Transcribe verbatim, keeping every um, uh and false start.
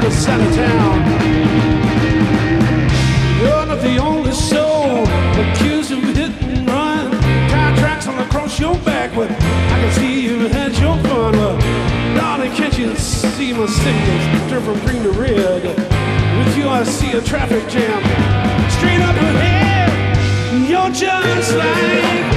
other side of town. You're not the only soul accused of hit and run. Tire tracks all across your back, but I can see you had your fun. Well, darling, can't you see my signals turn from green to red? With you I see a traffic jam straight up ahead. You're just like